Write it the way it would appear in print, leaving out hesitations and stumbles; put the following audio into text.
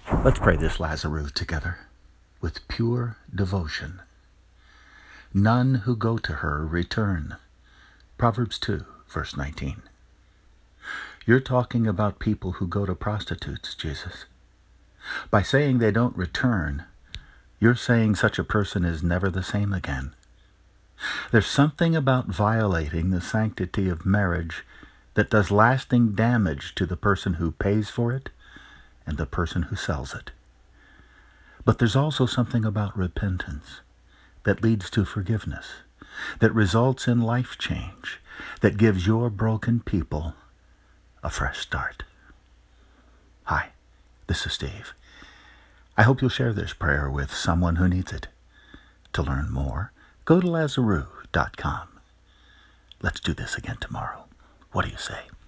Let's pray this Lazarus together with pure devotion. None who go to her return. Proverbs 2, verse 19. You're talking about people who go to prostitutes, Jesus. By saying they don't return, you're saying such a person is never the same again. There's something about violating the sanctity of marriage that does lasting damage to the person who pays for it and the person who sells it. But there's also something about repentance that leads to forgiveness, that results in life change, that gives your broken people a fresh start. Hi, this is Steve. I hope you'll share this prayer with someone who needs it. To learn more, go to Lazarus.com. Let's do this again tomorrow. What do you say?